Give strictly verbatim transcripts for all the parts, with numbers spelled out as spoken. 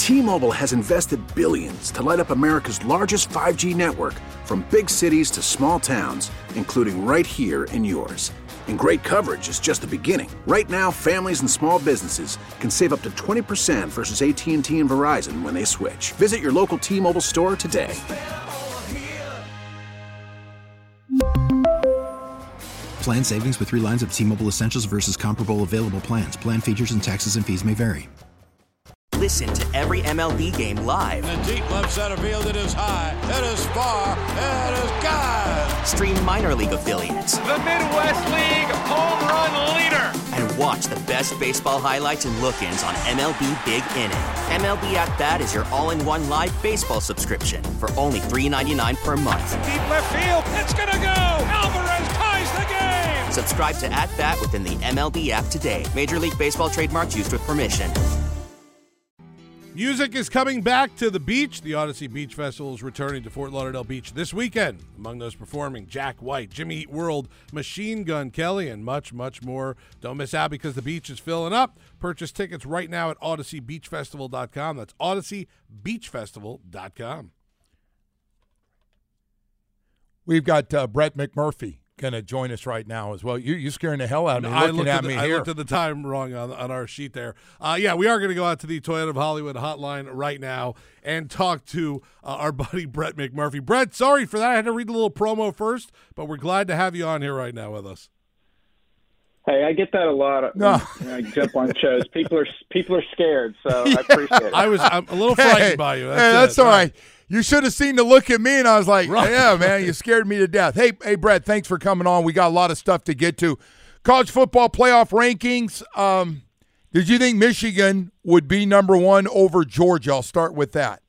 T-Mobile has invested billions to light up America's largest five G network, from big cities to small towns, including right here in yours. And great coverage is just the beginning. Right now, families and small businesses can save up to twenty percent versus A T and T and Verizon when they switch. Visit your local T-Mobile store today. Plan savings with three lines of T-Mobile Essentials versus comparable available plans. Plan features and taxes and fees may vary. Listen to every M L B game live. In the deep left center field, it is high, it is far, it is gone. Stream minor league affiliates. The Midwest League home run leader. And watch the best baseball highlights and look-ins on M L B Big Inning. M L B At Bat is your all-in-one live baseball subscription for only three dollars and ninety-nine cents per month. Deep left field, it's gonna go. Alvarez ties the game. Subscribe to At Bat within the M L B app today. Major League Baseball trademarks used with permission. Music is coming back to the beach. The Odyssey Beach Festival is returning to Fort Lauderdale Beach this weekend. Among those performing, Jack White, Jimmy Eat World, Machine Gun Kelly, and much, much more. Don't miss out because the beach is filling up. Purchase tickets right now at odyssey beach festival dot com. That's odyssey beach festival dot com. We've got uh, Brett McMurphy going to join us right now as well. You, you're scaring the hell out of me I looking at the, me I here. looked at the time wrong on, on our sheet there. Uh, yeah, we are going to go out to the Toyota of Hollywood hotline right now and talk to uh, our buddy Brett McMurphy. Brett, sorry for that. I had to read a little promo first, but we're glad to have you on here right now with us. Hey, I get that a lot. No. When I jump on shows. People are people are scared, so I appreciate it. I was I'm a little frightened hey, by you. That's, hey, that's it. all right. You should have seen the look at me, and I was like, Right. yeah, man, you scared me to death. Hey, hey, Brett, thanks for coming on. We got a lot of stuff to get to. College football playoff rankings. Um, did you think Michigan would be number one over Georgia? I'll start with that.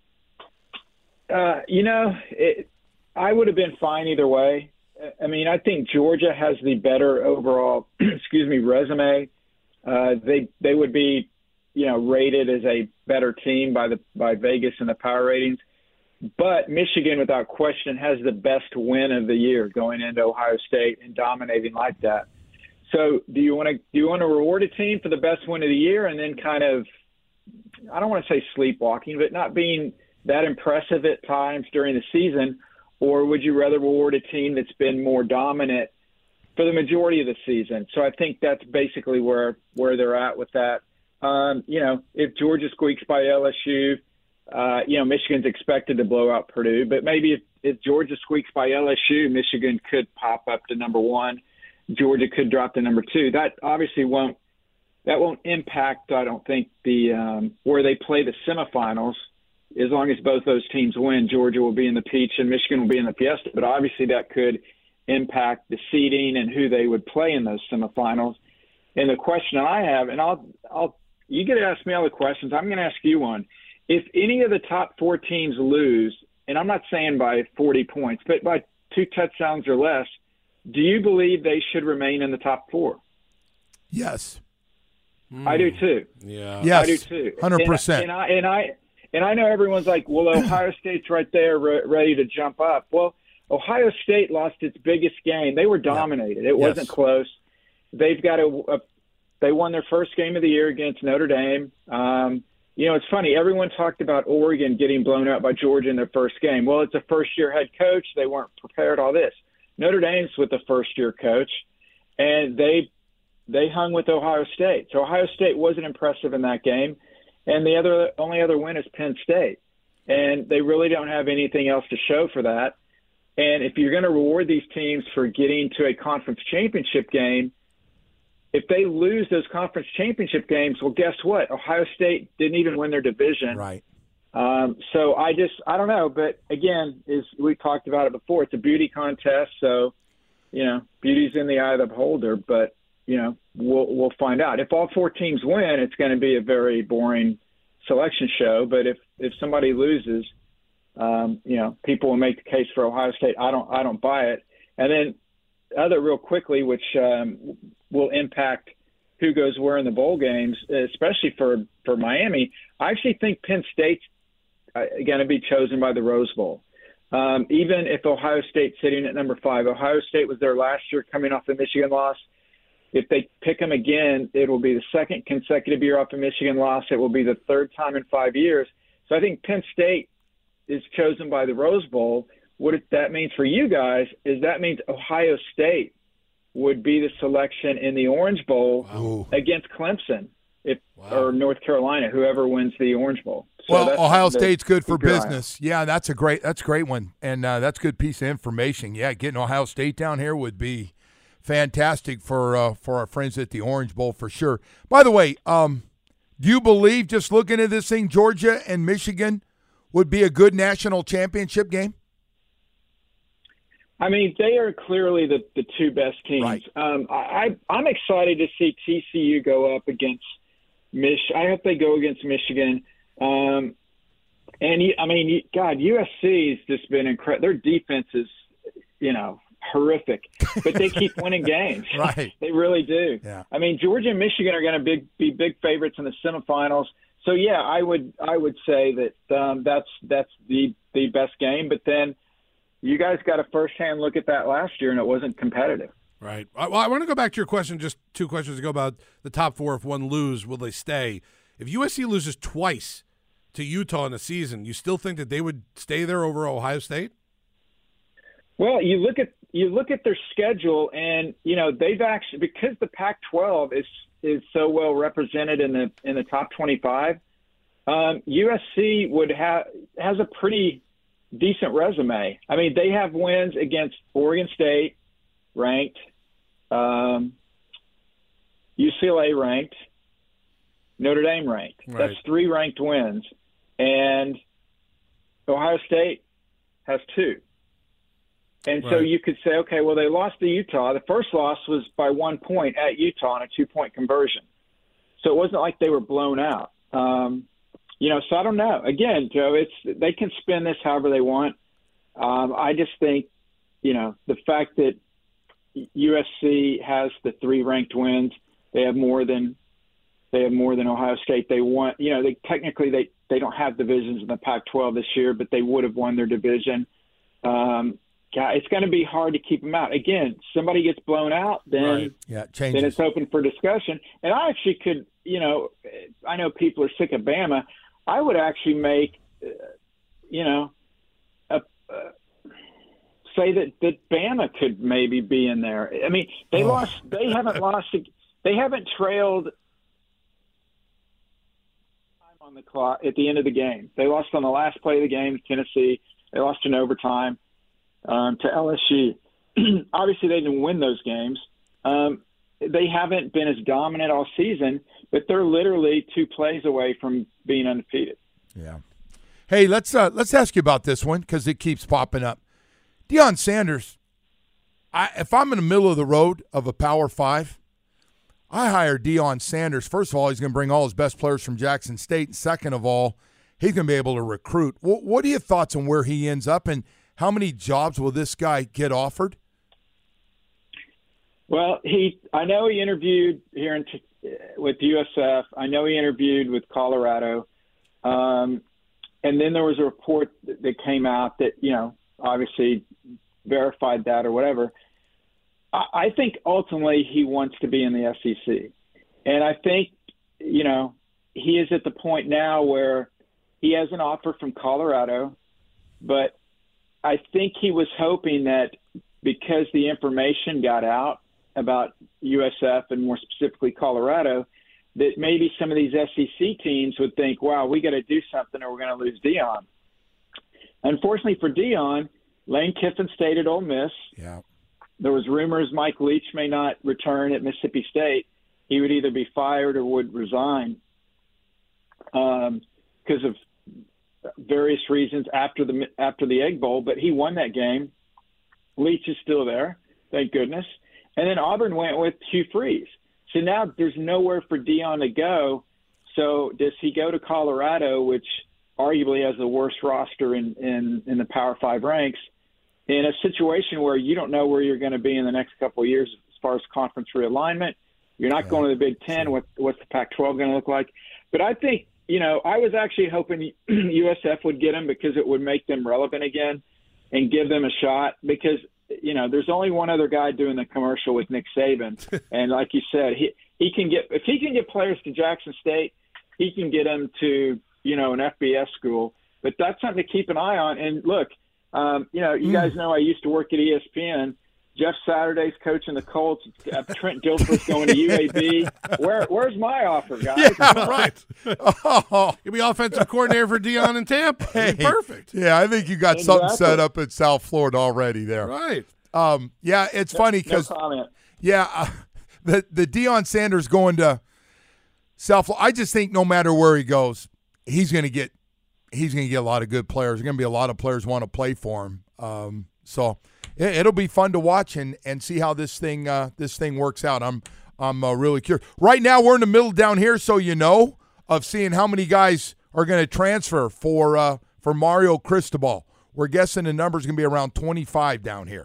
Uh, you know, it, I would have been fine either way. I mean, I think Georgia has the better overall, excuse me, resume. Uh, they they would be, you know, rated as a better team by the by Vegas and the power ratings. But Michigan, without question, has the best win of the year going into Ohio State and dominating like that. So, do you want to do you want to reward a team for the best win of the year and then kind of, I don't want to say sleepwalking, but not being that impressive at times during the season? Or would you rather reward a team that's been more dominant for the majority of the season? So I think that's basically where, where they're at with that. Um, you know, if Georgia squeaks by L S U, uh, you know, Michigan's expected to blow out Purdue. But maybe if, if Georgia squeaks by L S U, Michigan could pop up to number one. Georgia could drop to number two. That obviously won't that won't impact, I don't think, the um, where they play the semifinals. As long as both those teams win, Georgia will be in the Peach and Michigan will be in the Fiesta. But obviously that could impact the seeding and who they would play in those semifinals. And the question I have, and I'll, I'll, you get to ask me all the questions. I'm going to ask you one. If any of the top four teams lose, and I'm not saying by forty points, but by two touchdowns or less, do you believe they should remain in the top four? Yes. Mm. I do too. Yeah. Yes. I do too. one hundred percent. And, and I, and I, And I know everyone's like, well, Ohio State's right there re- ready to jump up. Well, Ohio State lost its biggest game. They were dominated. It Yes. wasn't close. They've got a, a – they won their first game of the year against Notre Dame. Um, you know, it's funny. Everyone talked about Oregon getting blown out by Georgia in their first game. Well, it's a first-year head coach. They weren't prepared, all this. Notre Dame's with the first-year coach, and they they hung with Ohio State. So Ohio State wasn't impressive in that game. And the other only other win is Penn State. And they really don't have anything else to show for that. And if you're going to reward these teams for getting to a conference championship game, if they lose those conference championship games, well, guess what? Ohio State didn't even win their division. Right. Um, so I just – I don't know. But, again, is we talked about it before. It's a beauty contest. So, you know, beauty's in the eye of the beholder. But, you know, we'll we'll find out. If all four teams win, it's going to be a very boring selection show. But if, if somebody loses, um, you know, people will make the case for Ohio State. I don't I don't buy it. And then other real quickly, which um, will impact who goes where in the bowl games, especially for, for Miami, I actually think Penn State's uh, going to be chosen by the Rose Bowl. Um, even if Ohio State's sitting at number five, Ohio State was there last year coming off the Michigan loss. If they pick them again, it will be the second consecutive year off a Michigan loss. It will be the third time in five years. So I think Penn State is chosen by the Rose Bowl. What that means for you guys is that means Ohio State would be the selection in the Orange Bowl wow. against Clemson, if wow. or North Carolina, whoever wins the Orange Bowl. So well, Ohio State's good for business. business. Yeah, that's a great that's a great one, and uh, that's a good piece of information. Yeah, getting Ohio State down here would be fantastic for uh, for our friends at the Orange Bowl for sure. By the way, um, do you believe, just looking at this thing, Georgia and Michigan would be a good national championship game? I mean, they are clearly the, the two best teams. Right. Um, I, I'm excited to see T C U go up against Mich. I hope they go against Michigan. Um, and, I mean, God, U S C's just been incredible. Their defense is, you know, horrific, but they keep winning games. Right. They really do. Yeah. I mean, Georgia and Michigan are going to big, be big favorites in the semifinals. So, yeah, I would I would say that um, that's that's the, the best game. But then you guys got a firsthand look at that last year, and it wasn't competitive. Right. Well, I want to go back to your question just two questions ago about the top four. If one lose, will they stay? If U S C loses twice to Utah in a season, you still think that they would stay there over Ohio State? Well, you look at you look at their schedule, and you know they've actually, because the Pac twelve is is so well represented in the in the top twenty-five. Um, U S C would have has a pretty decent resume. I mean, they have wins against Oregon State, ranked, um, U C L A ranked, Notre Dame ranked. Right. That's three ranked wins, and Ohio State has two. And so Right. you could say, okay, well, they lost to Utah. The first loss was by one point at Utah on a two-point conversion. So it wasn't like they were blown out. Um, you know, so I don't know. Again, Joe, it's they can spin this however they want. Um, I just think, you know, the fact that U S C has the three ranked wins, they have more than they have more than Ohio State. They won. You know, they technically they they don't have divisions in the Pac twelve this year, but they would have won their division. Um, God, it's going to be hard to keep them out. Again, somebody gets blown out, then Right. Yeah, it changes. then it's open for discussion. And I actually could, you know, I know people are sick of Bama. I would actually make, uh, you know, a, uh, say that, that Bama could maybe be in there. I mean, they Oh. lost. They haven't lost. They haven't trailed time on the clock at the end of the game. They lost on the last play of the game, Tennessee. They lost in overtime um, to L S U. Obviously, they didn't win those games. Um, they haven't been as dominant all season, but they're literally two plays away from being undefeated. Yeah. Hey, let's uh, let's ask you about this one because it keeps popping up. Deion Sanders. I, if I'm in the middle of the road of a Power Five, I hire Deion Sanders. First of all, he's going to bring all his best players from Jackson State. And second of all, he's going to be able to recruit. What, what are your thoughts on where he ends up, and how many jobs will this guy get offered? Well, he I know he interviewed here in, with U S F. I know he interviewed with Colorado. Um, and then there was a report that came out that, you know, obviously verified that or whatever. I, I think ultimately he wants to be in the S E C. And I think, you know, he is at the point now where he has an offer from Colorado, but I think he was hoping that because the information got out about U S F and more specifically Colorado, that maybe some of these S E C teams would think, wow, we got to do something or we're going to lose Deion. Unfortunately for Deion, Lane Kiffin stayed at Ole Miss. Yeah. There was rumors Mike Leach may not return at Mississippi State. He would either be fired or would resign um, because of various reasons after the after the Egg Bowl. But he won that game. Leach is still there, thank goodness. And then Auburn went with Hugh Freeze. So now there's nowhere for Deion to go. So does he go to Colorado, which arguably has the worst roster in, in, in the Power Five ranks, in a situation where you don't know where you're going to be in the next couple of years as far as conference realignment? You're not yeah. going to the Big Ten. What, what's the Pac twelve going to look like? But I think, you know, I was actually hoping U S F would get him because it would make them relevant again and give them a shot. Because you know, there's only one other guy doing the commercial with Nick Saban. And like you said, he, he can get – if he can get players to Jackson State, he can get them to, you know, an F B S school. But that's something to keep an eye on. And, look, um, you know, you mm. guys know I used to work at E S P N. Jeff Saturday's coaching the Colts. Uh, Trent Dilfer's going to U A B. Where, where's my offer, guys? Yeah, right. Oh, you'll be offensive coordinator for Deion in Tampa. Hey, perfect. Yeah, I think you got exactly. something set up at South Florida already there. Right. Um, yeah, it's no, funny because no yeah, uh, the the Deion Sanders going to South Florida. I just think no matter where he goes, he's going to get he's going to get a lot of good players. There's going to be a lot of players want to play for him. Um, so. It'll be fun to watch and, and see how this thing uh, this thing works out. I'm I'm uh, really curious. Right now we're in the middle down here, so you know, of seeing how many guys are going to transfer for uh, for Mario Cristobal. We're guessing the number's going to be around twenty-five down here.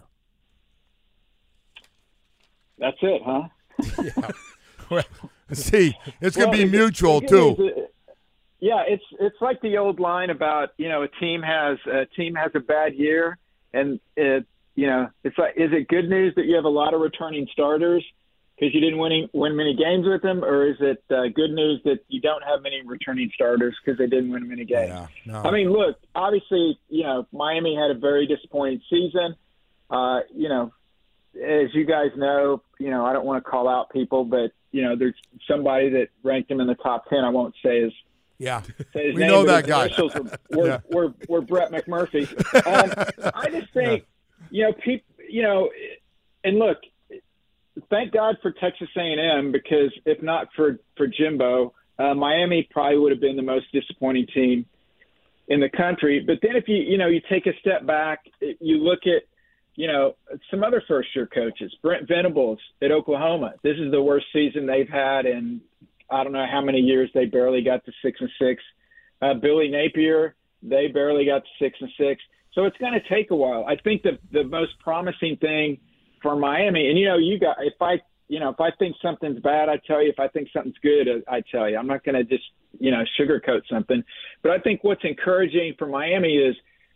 That's it, huh? Yeah. Well, see, it's going to well, be mutual it, too. It, yeah, it's it's like the old line about, you know, a team has a team has a bad year, and it. You know, it's like, is it good news that you have a lot of returning starters because you didn't win, win many games with them, or is it uh, good news that you don't have many returning starters because they didn't win many games? Yeah, no. I mean, look, obviously, you know, Miami had a very disappointing season. Uh, you know, as you guys know, you know, I don't want to call out people, but, you know, there's somebody that ranked them in the top ten. I won't say his Yeah, say his we name, know but that guy. His initials were, were, yeah. were, were Brett McMurphy. Um, I just think, yeah. You know, people. You know, and look, thank God for Texas A and M because if not for for Jimbo, uh, Miami probably would have been the most disappointing team in the country. But then if you you know you take a step back, you look at you know some other first year coaches. Brent Venables at Oklahoma. This is the worst season they've had in I don't know how many years. They barely got to six and six. Uh, Billy Napier. They barely got to six and six. So it's going to take a while. I think the the most promising thing for Miami, and you know, you got if I you know if I think something's bad, I tell you. If I think something's good, I tell you. I'm not going to just you know sugarcoat something. But I think what's encouraging for Miami is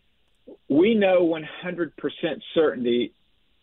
we know one hundred percent certainty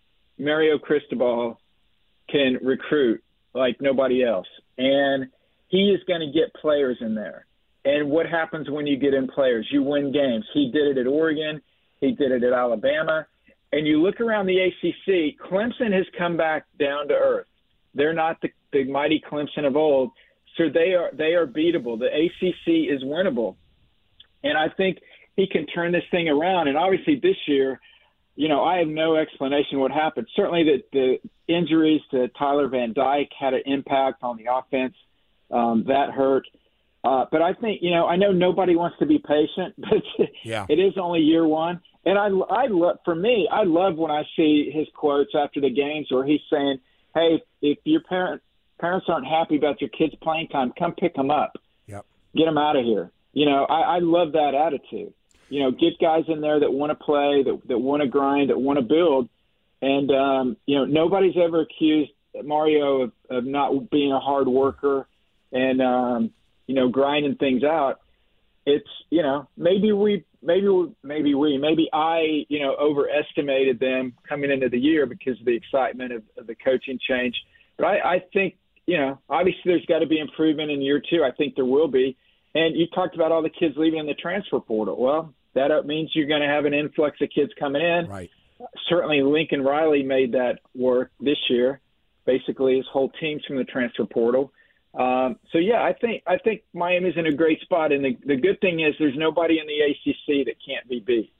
Mario Cristobal can recruit like nobody else, and he is going to get players in there. And what happens when you get in players? You win games. He did it at Oregon. He did it at Alabama. And you look around the A C C, Clemson has come back down to earth. They're not the, the mighty Clemson of old, so they are they are beatable. The A C C is winnable. And I think he can turn this thing around. And obviously this year, you know, I have no explanation what happened. Certainly the, the injuries to Tyler Van Dyke had an impact on the offense. Um, that hurt. Uh, but I think, you know, I know nobody wants to be patient, but yeah. It is only year one. And I, I love, for me, I love when I see his quotes after the games where he's saying, hey, if your parent, parents aren't happy about your kids' playing time, come pick them up. Yep. Get them out of here. You know, I, I love that attitude. You know, get guys in there that want to play, that, that want to grind, that want to build. And, um, you know, nobody's ever accused Mario of, of not being a hard worker and, um, you know, grinding things out. It's, you know, maybe we, maybe, maybe we, maybe I, you know, overestimated them coming into the year because of the excitement of, of the coaching change. But I, I think, you know, obviously there's got to be improvement in year two. I think there will be. And you talked about all the kids leaving in the transfer portal. Well, that means you're going to have an influx of kids coming in. Right. Certainly Lincoln Riley made that work this year. Basically his whole team's from the transfer portal. Um, so, yeah, I think I think Miami's in a great spot. And the, the good thing is there's nobody in the A C C that can't be beat.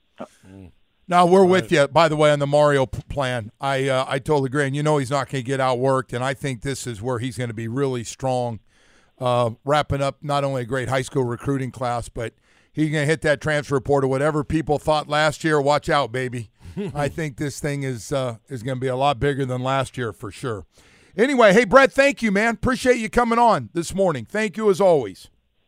Now, we're with you, by the way, on the Mario p- plan. I uh, I totally agree. And you know he's not going to get outworked, and I think this is where he's going to be really strong, uh, wrapping up not only a great high school recruiting class, but he's going to hit that transfer portal. Whatever people thought last year, watch out, baby. I think this thing is uh, is going to be a lot bigger than last year for sure. Anyway, hey, Brett, thank you, man. Appreciate you coming on this morning. Thank you as always.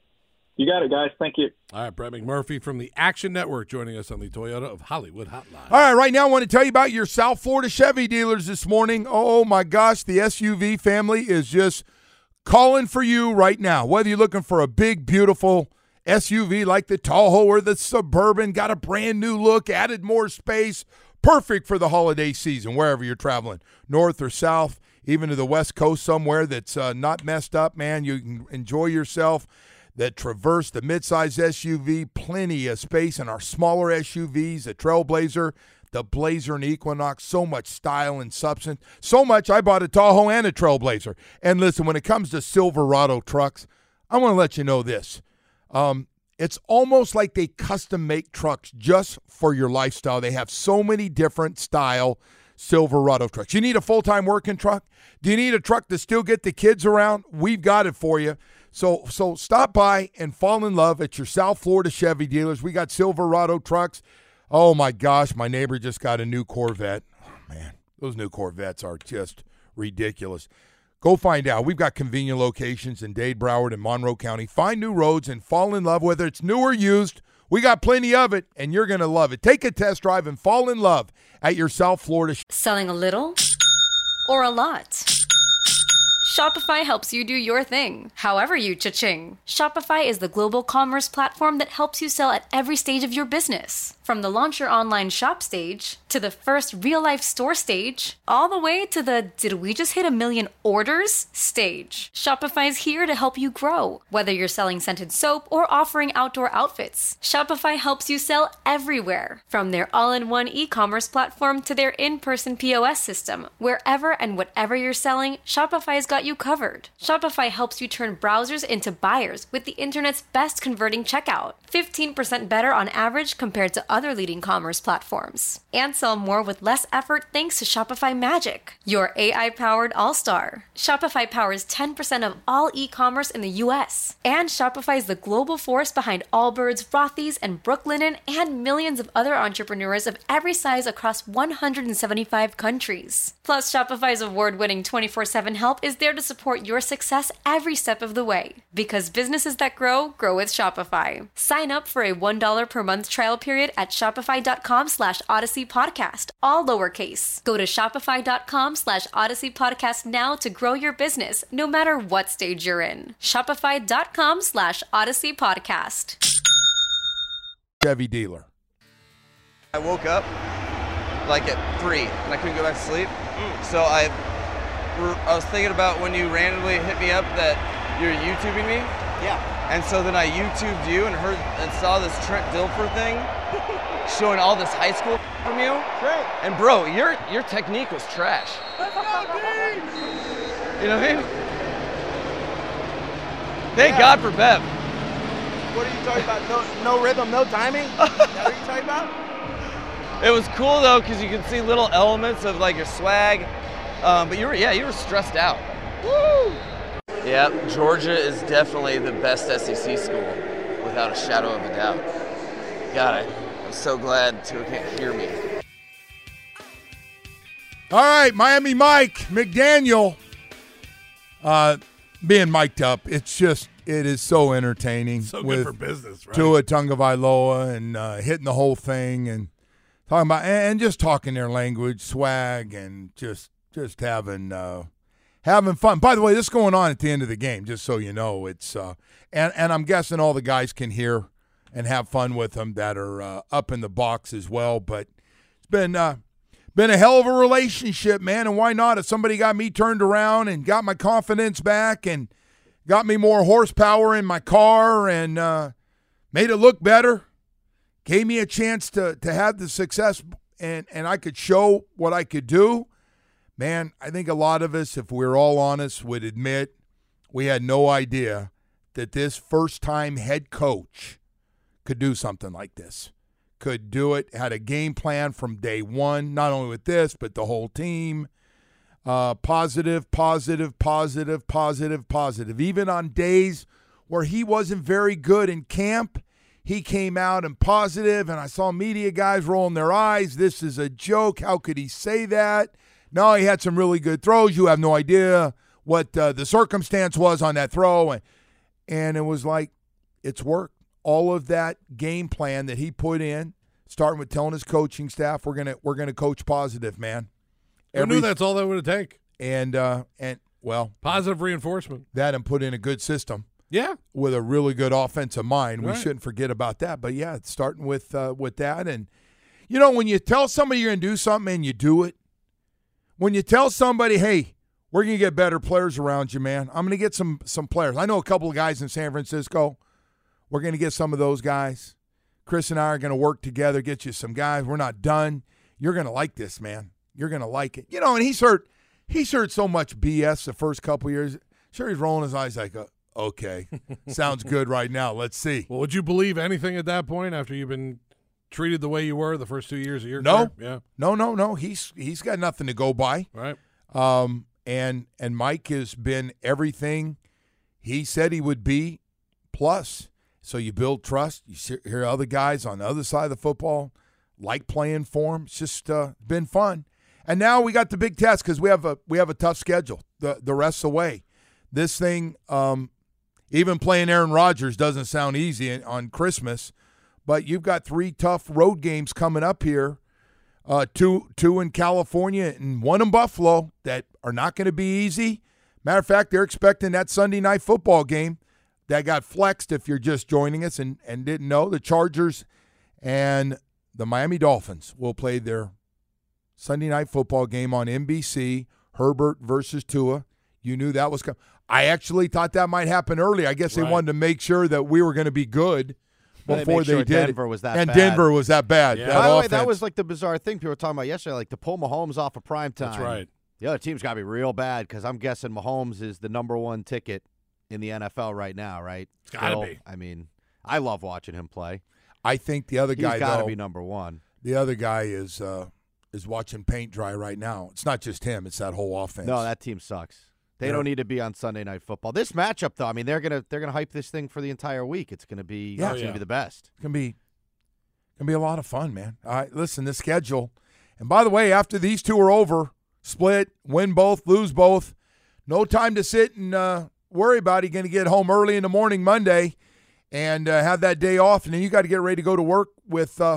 You got it, guys. Thank you. All right, Brett McMurphy from the Action Network joining us on the Toyota of Hollywood Hotline. All right, right now I want to tell you about your South Florida Chevy dealers this morning. Oh, my gosh, the S U V family is just calling for you right now. Whether you're looking for a big, beautiful S U V like the Tahoe or the Suburban, got a brand new look, added more space, Perfect for the holiday season, wherever you're traveling, north or south, even to the West Coast somewhere that's uh, not messed up, man. You can enjoy yourself. That Traverse, the midsize S U V, plenty of space in our smaller S U Vs, the Trailblazer, the Blazer and Equinox, so much style and substance. So much I bought a Tahoe and a Trailblazer. And listen, when it comes to Silverado trucks, I want to let you know this. Um, it's almost like they custom make trucks just for your lifestyle. They have so many different style Silverado trucks. You need a full-time working truck? Do you need a truck to still get the kids around? We've got it for you. So so stop by and fall in love at your South Florida Chevy dealers. We got Silverado trucks. Oh, my gosh, my neighbor just got a new Corvette. Oh, man, those new Corvettes are just ridiculous. Go find out. We've got convenient locations in Dade, Broward, and Monroe County. Find new roads and fall in love, whether it's new or used. We got plenty of it, and you're going to love it. Take a test drive and fall in love at your South Florida. Selling a little or a lot? Shopify helps you do your thing, however you cha-ching. Shopify is the global commerce platform that helps you sell at every stage of your business. From the launch your online shop stage, to the first real-life store stage, all the way to the did we just hit a million orders stage. Shopify's here to help you grow. Whether you're selling scented soap or offering outdoor outfits, Shopify helps you sell everywhere. From their all-in-one e-commerce platform to their in-person P O S system, wherever and whatever you're selling, Shopify's got you covered. Shopify helps you turn browsers into buyers with the internet's best converting checkout. fifteen percent better on average compared to other leading commerce platforms. And sell more with less effort thanks to Shopify Magic, your A I-powered all-star. Shopify powers ten percent of all e-commerce in the U S. And Shopify is the global force behind Allbirds, Rothy's, and Brooklinen, and millions of other entrepreneurs of every size across one hundred seventy-five countries. Plus, Shopify's award-winning twenty-four seven help is there to support your success every step of the way. Because businesses that grow, grow with Shopify. Sign up for a one dollar per month trial period at shopify.com slash Odyssey Podcast, all lowercase. Go to shopify.com slash Odyssey Podcast now to grow your business, no matter what stage you're in. Shopify.com slash Odyssey Podcast. Chevy dealer. I woke up like at three and I couldn't go back to sleep. Mm. So I, I was thinking about when you randomly hit me up that you're YouTubing me. Yeah. And so then I YouTubed you and heard and saw this Trent Dilfer thing showing all this high school from you. Great. And bro, your your technique was trash. Let's go, team! You know what I mean? Thank Yeah. God for Bev. What are you talking about? No, no rhythm, no timing? Is that what you're talking about? It was cool though, because you could see little elements of like your swag. Um, but you were, yeah, you were stressed out. Woo! Yeah, Georgia is definitely the best S E C school, without a shadow of a doubt. God, I, I'm so glad Tua can't hear me. All right, Miami Mike McDaniel uh, being mic'd up. It's just, it is so entertaining. So good with for business, right? Tua Tagovailoa and uh, hitting the whole thing and talking about, and just talking their language, swag, and just just having uh, having fun. By the way, this is going on at the end of the game, just so you know. It's uh, and and I'm guessing all the guys can hear and have fun with them that are uh, up in the box as well. But it's been uh, been a hell of a relationship, man. And why not? If somebody got me turned around and got my confidence back and got me more horsepower in my car and uh, made it look better, gave me a chance to to have the success and, and I could show what I could do. Man, I think a lot of us, if we're all honest, would admit we had no idea that this first-time head coach could do something like this. Could do it, had a game plan from day one, not only with this, but the whole team. Uh, positive, positive, positive, positive, positive. Even on days where he wasn't very good in camp, he came out and positive, and I saw media guys rolling their eyes. This is a joke. How could he say that? No, he had some really good throws. You have no idea what uh, the circumstance was on that throw. And, and it was like, it's worked. All of that game plan that he put in, starting with telling his coaching staff, we're gonna we're gonna coach positive, man. Who knew that's all that would take? And uh, and well, positive reinforcement. That and put in a good system. Yeah, with a really good offensive mind. Right. We shouldn't forget about that. But yeah, it's starting with uh, with that, and You know, when you tell somebody you're going to do something and you do it, when you tell somebody, hey, we're going to get better players around you, man. I'm going to get some some players. I know a couple of guys in San Francisco. We're going to get some of those guys. Chris and I are going to work together, get you some guys. We're not done. You're going to like this, man. You're going to like it. You know, and he's heard he's heard so much B S the first couple of years. Sure, he's rolling his eyes like, okay, sounds good right now. Let's see. Well, would you believe anything at that point after you've been treated the way you were the first two years of your no. career? Yeah. No, no, no. He's he's got nothing to go by. Right. Um, and and Mike has been everything he said he would be, plus. So you build trust. You hear other guys on the other side of the football like playing for him. It's just uh, been fun. And now we got the big test because we have a we have a tough schedule the the rest of the way. This thing, um, even playing Aaron Rodgers doesn't sound easy on Christmas, but you've got three tough road games coming up here. Uh, two two in California and one in Buffalo that are not going to be easy. Matter of fact, they're expecting that Sunday night football game that got flexed if you're just joining us and, and didn't know. The Chargers and the Miami Dolphins will play their Sunday night football game on N B C, Herbert versus Tua. You knew that was coming. I actually thought that might happen early. I guess right. they wanted to make sure that we were going to be good before they, they sure did Denver it. was that and bad. Denver was that bad. Yeah. That By the way, offense. that was like the bizarre thing people were talking about yesterday, like to pull Mahomes off of primetime. That's right. The other team's got to be real bad because I'm guessing Mahomes is the number one ticket in the N F L right now, right? It's got to Still, be. I mean, I love watching him play. I think the other guy, He's got to though, be number one. the other guy is uh, is watching paint dry right now. It's not just him; it's that whole offense. No, that team sucks. They Yeah. don't need to be on Sunday Night Football. This matchup, though, I mean, they're gonna they're gonna hype this thing for the entire week. It's gonna be Yeah. it's Oh, gonna yeah. be the best. It's gonna be gonna be a lot of fun, man. All right, listen, the schedule. And by the way, after these two are over, split, win both, lose both, no time to sit and uh, worry about it. You're gonna get home early in the morning Monday and uh, have that day off, and then you got to get ready to go to work with uh,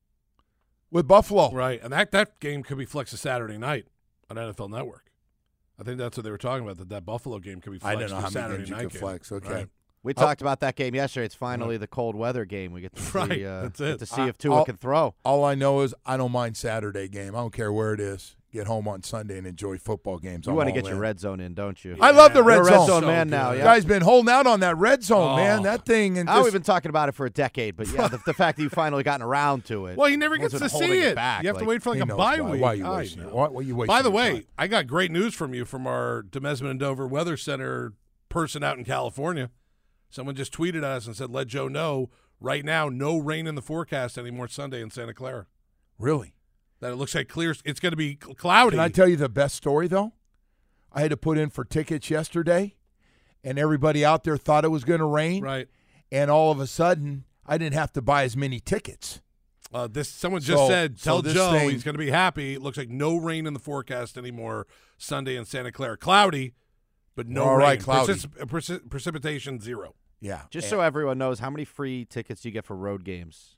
with Buffalo. Right. And that, that game could be flexed to Saturday night on N F L Network. I think that's what they were talking about, that that Buffalo game could be I flexed don't know to how many Saturday games you night could game. flex. Okay. Right. We Oh. talked about that game yesterday. It's finally the cold weather game. We get to Right, see, uh, that's get it. to see I- if Tua I'll- can throw. All I know is I don't mind Saturday game. I don't care where it is. Get home on Sunday and enjoy football games. You I'm want to all get your in. red zone in, don't you? I love the red You're a zone. red zone So man good. now. You Yeah. guys been holding out on that red zone, Oh. man. That thing. And Oh, just, we've been talking about it for a decade, but yeah, the, the fact that you've finally gotten around to it. Well, he never gets wasn't to holding see it. back. You have to Like, wait for like he a knows bye why. week. Why are you I wasting know. it? Why, why are you wasting By the your way, time? I got great news from you from our Demesman and Dover Weather Center person out in California. Someone just tweeted at us and said, let Joe know right now, no rain in the forecast anymore Sunday in Santa Clara. Really? That it looks like clear. It's going to be cl- cloudy. Can I tell you the best story, though? I had to put in for tickets yesterday, and everybody out there thought it was going to rain. Right. And all of a sudden, I didn't have to buy as many tickets. Uh, this someone just So- said, so tell this Joe thing- he's going to be happy. It looks like no rain in the forecast anymore Sunday in Santa Clara. Cloudy, but no All rain. right, cloudy. Precis- preci- precipitation zero. Yeah. Just And so everyone knows, how many free tickets do you get for road games?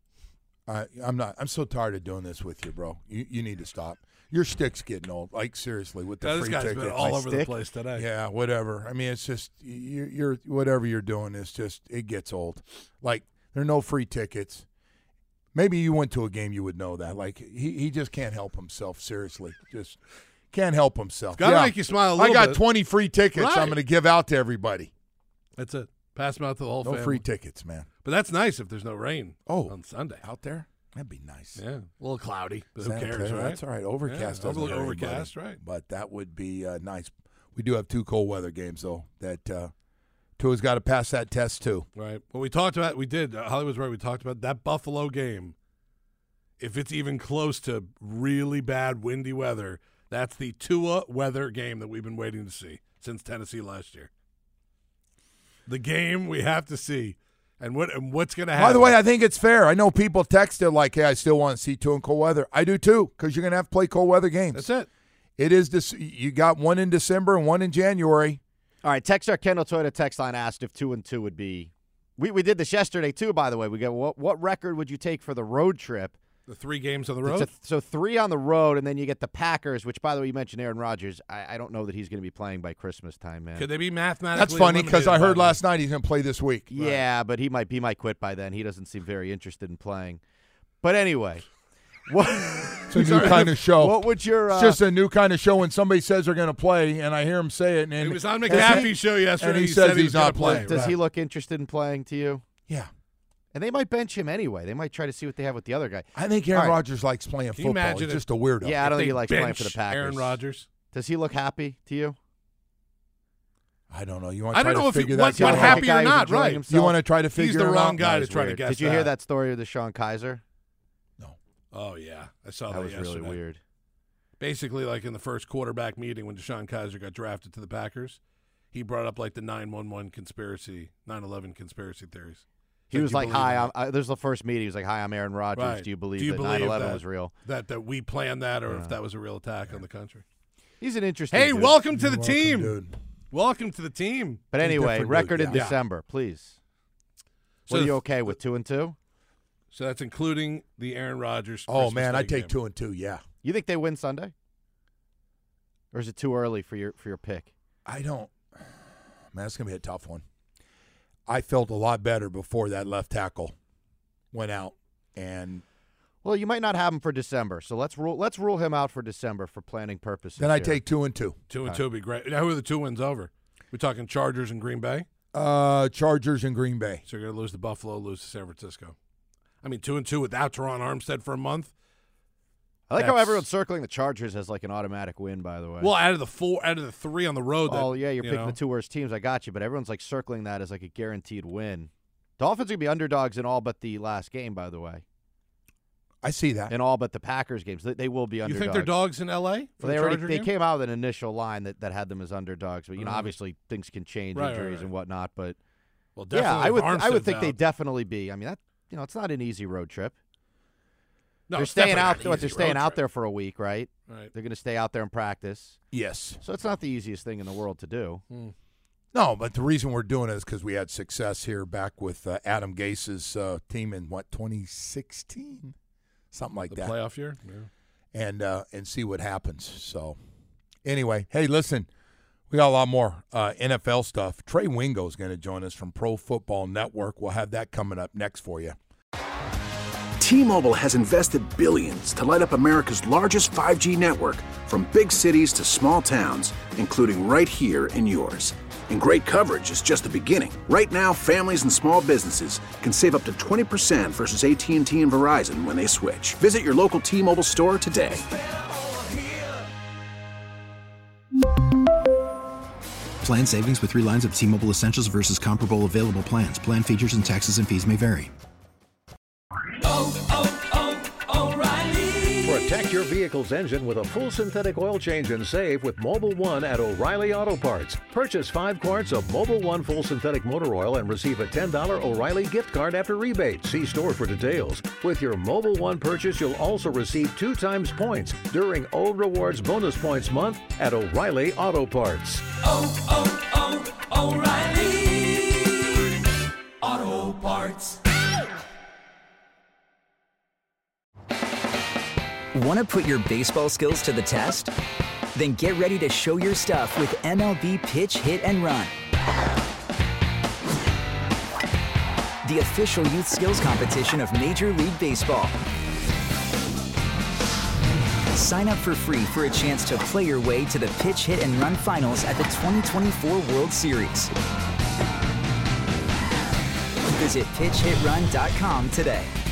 I, I'm not. I'm so tired of doing this with you, bro. You you need to stop. Your stick's getting old. Like seriously, with the Yeah, this free guy's tickets. been all My over the stick? place today. Yeah, whatever. I mean, it's just you're, you're whatever you're doing is just it gets old. Like there are no free tickets. Maybe you went to a game, you would know that. Like he he just can't help himself. Seriously, just can't help himself. Got to Yeah. make you smile a I little got bit. twenty free tickets. Right. I'm going to give out to everybody. That's it. Pass them out to the whole No family. free tickets, man. But that's nice if there's no rain Oh. on Sunday. Out there, that'd be nice. Yeah, a little cloudy, but Santa who cares, Clara, right? That's all right. Overcast Yeah, doesn't overlook hurt overcast, anybody. right. But that would be uh, nice. We do have two cold weather games though. That uh, Tua's got to pass that test too. Right. Well, we talked about, we did, uh, Hollywood's right, we talked about that Buffalo game. If it's even close to really bad windy weather, that's the Tua weather game that we've been waiting to see since Tennessee last year. The game we have to see. And what and what's going to happen. By the way, I think it's fair. I know people texted like, "Hey, I still want to see Tua in cold weather." I do too, because you're going to have to play cold weather games. That's it. It is this. You got one in December and one in January. All right, Texter Kendall Toyota text line asked if two and two would be. We we did this yesterday too, by the way. We go, what what record would you take for the road trip? The three games on the It's road? a- so three on the road, and then you get the Packers, which, by the way, you mentioned Aaron Rodgers. I, I don't know that he's going to be playing by Christmas time, man. Could they be mathematically That's funny because I eliminated heard by last night he's going to play this week. Yeah, but he might he might quit by then. He doesn't seem very interested in playing. But anyway, What? It's a new kind of show. What would your? Uh, it's just a new kind of show when somebody says they're going to play, and I hear him say it. And he was on McAfee's show yesterday. And he, he says said he he's was not play. playing. Does right. he look interested in playing to you? Yeah. And they might bench him anyway. They might try to see what they have with the other guy. I think Aaron All right. Rodgers likes playing Can you football. imagine He's if- just a weirdo. Yeah, I don't If think he they likes playing bench for the Packers. Aaron Rodgers. Does he look happy to you? I don't know. You want to I try don't know to if he, figure what, that what out? happy guy or who's not, enjoying right? himself. You want to try to figure He's the it wrong out? guy That to was try to weird. guess Did you that. hear that story with Deshaun Kaiser? Oh, yeah. I saw that, That was yesterday. really weird. Basically, like in the first quarterback meeting when Deshaun Kaiser got drafted to the Packers, he brought up like the nine one one conspiracy, nine eleven conspiracy theories. He Like, was do you like, believe "Hi, in I'm." that? I, there's the first meeting. He was like, "Hi, I'm Aaron Rodgers. Right. Do you believe Do you that believe nine eleven that, was real?" That that we planned that, or Yeah. if that was a real attack on the country. He's an interesting. Hey, dude. welcome to You're the welcome, team. dude. Welcome to the team. But He's anyway, different, record dude, in yeah. December, please. So What are you th- okay with? Two and two? So that's including the Aaron Rodgers. Oh, Christmas man, I Day take game. two and two, yeah. You think they win Sunday? Or is it too early for your for your pick? I don't. Man, it's going to be a tough one. I felt a lot better before that left tackle went out. And Well, you might not have him for December, so let's rule let's rule him out for December for planning purposes. then I here. take two and two. Two and All two would be great. Now, who are the two wins over? We're talking Chargers and Green Bay. Uh, Chargers and Green Bay. So you're going to lose to Buffalo, lose to San Francisco. I mean, two and two without Teron Armstead for a month. I like how That's- everyone's circling the Chargers as like an automatic win, by the way. Well, out of the four, out of the three on the road. oh that, yeah, you're you picking know, the two worst teams. I got you, but everyone's like circling that as like a guaranteed win. Dolphins are gonna be underdogs in all but the last game, by the way. I see that. In all but the Packers games, they, they will be You underdogs. think they're dogs in L A? Well, for they the already Charger they game? came out with an initial line that, that had them as underdogs, but you know Mhm. obviously things can change, Right, right, injuries right. and whatnot. But Well, yeah, definitely I if would I would Armstead's think they'd out. definitely be. I mean that you know it's not an easy road trip. No, they're it's staying definitely out. not an What they're easy staying road out trip. there for a week, right? Right. They're going to stay out there and practice. Yes. So it's not the easiest thing in the world to do. Hmm. No, but the reason we're doing it is because we had success here back with uh, Adam Gase's uh, team in, what, twenty sixteen? Something like The that. playoff year? Yeah. And, uh, and see what happens. So, anyway, hey, listen, we got a lot more uh, N F L stuff. Trey Wingo is going to join us from Pro Football Network. We'll have that coming up next for you. T-Mobile has invested billions to light up America's largest five G network, from big cities to small towns, including right here in yours. And great coverage is just the beginning. Right now, families and small businesses can save up to twenty percent versus A T and T and Verizon when they switch. Visit your local T-Mobile store today. Plan savings with three lines of T-Mobile Essentials versus comparable available plans. Plan features and taxes and fees may vary. Protect your vehicle's engine with a full synthetic oil change and save with Mobile One at O'Reilly Auto Parts. Purchase five quarts of Mobile One full synthetic motor oil and receive a ten dollars O'Reilly gift card after rebate. See store for details. With your Mobile One purchase, you'll also receive two times points during O Rewards Bonus Points Month at O'Reilly Auto Parts. Oh, oh, oh, O'Reilly Auto Parts. Want to put your baseball skills to the test? Then get ready to show your stuff with M L B Pitch, Hit, and Run. The official youth skills competition of Major League Baseball. Sign up for free for a chance to play your way to the Pitch, Hit, and Run finals at the twenty twenty-four World Series. Visit pitch hit run dot com today.